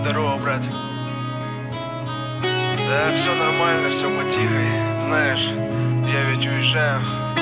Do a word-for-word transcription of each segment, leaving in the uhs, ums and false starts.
Здорово, брат. Да, все нормально, все потихо. Знаешь, я ведь уезжаю.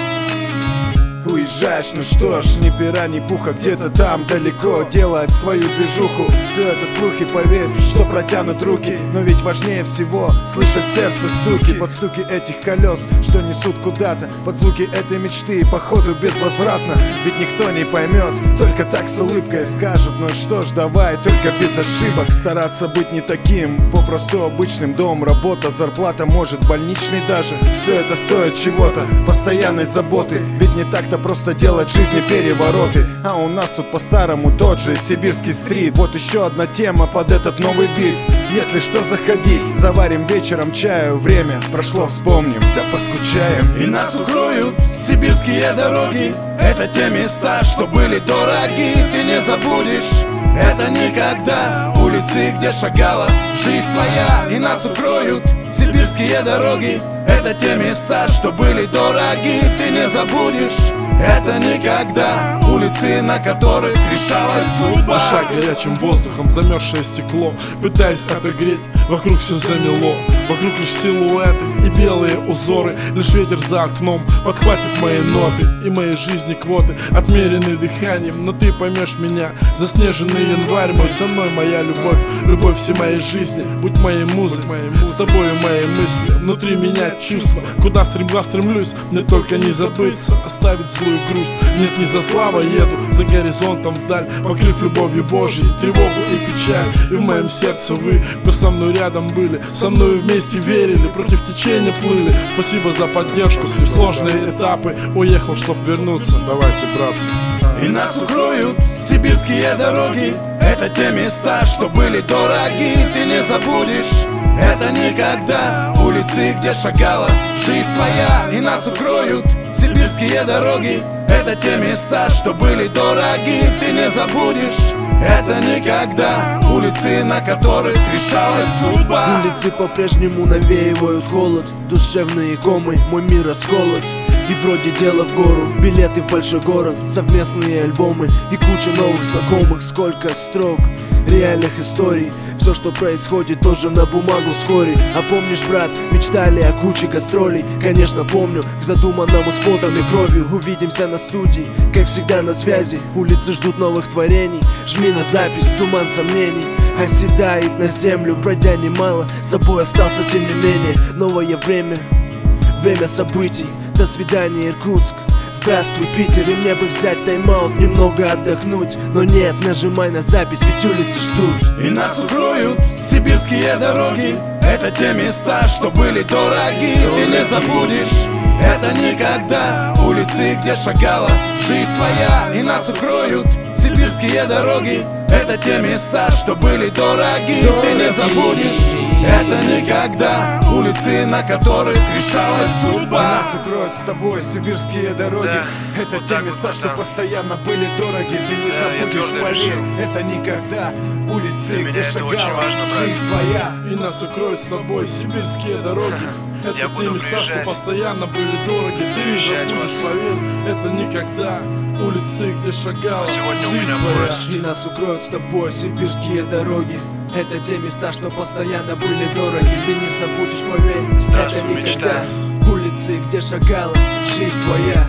Уезжаешь, ну что ж, ни пера, ни пуха, где-то там далеко делать свою движуху. Все это слухи, поверь, что протянут руки. Но ведь важнее всего слышать сердце стуки. Под стуки этих колес, что несут куда-то, под звуки этой мечты, походу безвозвратно. Ведь никто не поймет, только так с улыбкой скажут. Ну что ж, давай, только без ошибок стараться быть не таким, попросту обычным. Дом, работа, зарплата, может больничный даже. Все это стоит чего-то, постоянной заботы. Ведь не так-то просто делать в жизни перевороты. А у нас тут по-старому тот же сибирский стрит. Вот еще одна тема под этот новый бит. Если что, заходи, заварим вечером чаю. Время прошло, вспомним, да поскучаем. И нас укроют сибирские дороги. Это те места, что были дороги. Ты не забудешь это никогда. Улицы, где шагала жизнь твоя. И нас укроют сибирские дороги. Это те места, что были дороги. Ты не забудешь это никогда. Улицы, на которых решалась судьба. Дыша горячим воздухом, замерзшее стекло, пытаясь отогреть, вокруг все замело. Вокруг лишь силуэты и белые узоры. Лишь ветер за окном подхватит мои ноты. И моей жизни квоты отмерены дыханием. Но ты поймешь меня, заснеженный январь мой. Со мной моя любовь, любовь всей моей жизни. Будь моей музой, с тобой мои мысли. Внутри меня чувства, куда стремглав стремлюсь. Мне только не забыться, оставить злую грусть. Нет, не за славой еду, за горизонтом вдаль, покрыв любовью Божьей тревогу и печаль. И в моем сердце вы, кто со мной рядом были, со мной вместе верили, против течения плыли. Спасибо за поддержку в сложные этапы. Уехал, чтоб вернуться, давайте, братцы. И нас укроют сибирские дороги. Это те места, что были дороги. Ты не забудешь это никогда. Улицы, где шагала жизнь твоя. И нас укроют сибирские дороги. Это те места, что были дороги. Ты не забудешь это никогда. Улицы, на которых решалась судьба. Улицы по-прежнему навеивают холод, душевные комы, мой мир расколот. И вроде дело в гору, билеты в большой город, совместные альбомы и куча новых знакомых. Сколько строк реальных историй. Все, что происходит, тоже на бумагу вскоре. А помнишь, брат, мечтали о куче гастролей? Конечно, помню, к задуманному с потом и кровью. Увидимся на студии, как всегда на связи. Улицы ждут новых творений. Жми на запись, туман сомнений оседает на землю, пройдя немало. С собой остался, тем не менее, новое время, время событий. До свидания, Иркутск. Здравствуй, Питер, и мне бы взять тайм-аут, немного отдохнуть. Но нет, нажимай на запись, ведь улицы ждут. И нас укроют сибирские дороги. Это те места, что были дороги. Ты не забудешь это никогда. Улицы, где шагала жизнь твоя. И нас укроют сибирские дороги. Это те места, что были дороги. Ты не забудешь это никогда. Улицы, на которых решалась судьба. Нас укроют с тобой сибирские дороги. Да. Это Вот те так места, вот, что да. постоянно были дороги. Ты не Да, я забудешь, твердо поверь, решил. это никогда. Улицы, Для меня где это очень шагала важно, брат. жизнь твоя. И нас укроют с тобой сибирские дороги. Это Я те буду места, приезжать. что постоянно были дороги. Ты не Приезжать забудешь, вас. поверь, это никогда. Улицы, где шагала Сегодня у жизнь меня твоя. поезд. И нас укроют с тобой сибирские дороги. Это те места, что постоянно были дороги. Ты не забудешь, поверь, Здравствуй, это никогда. мечта. Улицы, где шагала жизнь твоя.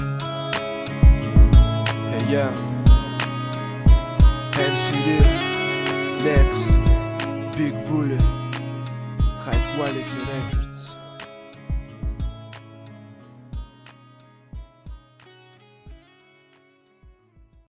Hey, я эм си Real, Lex, Big Bully, High Quality Records.